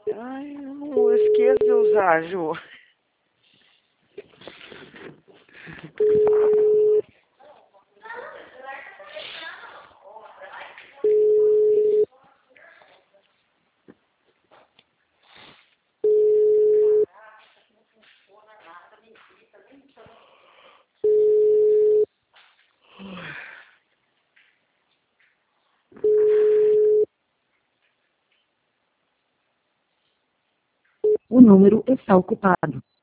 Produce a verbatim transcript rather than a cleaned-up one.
Ai, eu não esqueço de usar, Ju. O número está ocupado.